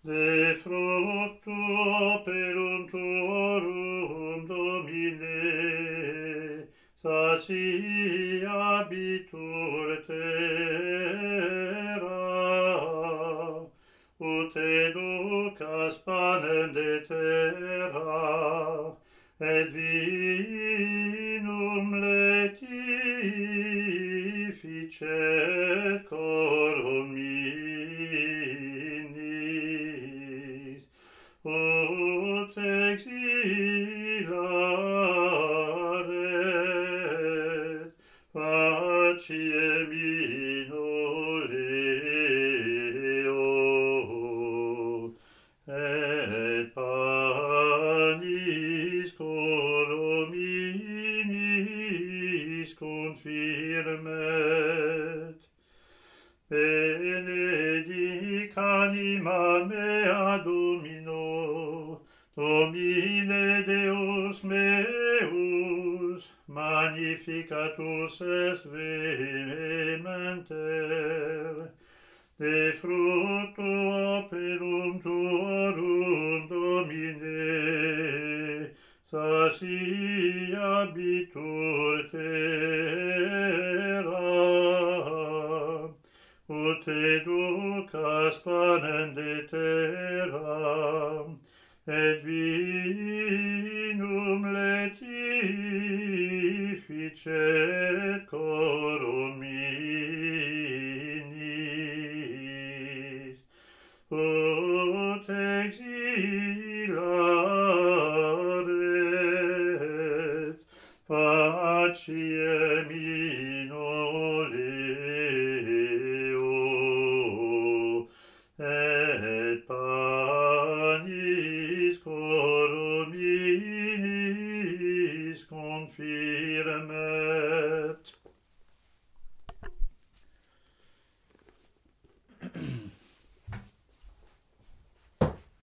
De fructu operum tuorum, Domine, satiabitur terra, ut educas panem de terra, et vinum letificet corum minis, ut exilaret paciem in oleo, et panis corum minis confirmet. Benedic anima mea Domino, Domine Deus meus, magnificatus es vehementer, de fructu operum tuorum, Domine, satiabitur terra, ut educas panem de terra, et vinum letificet corum minis, ut exilaret paciem in oleo, et panis corum minis confirmet.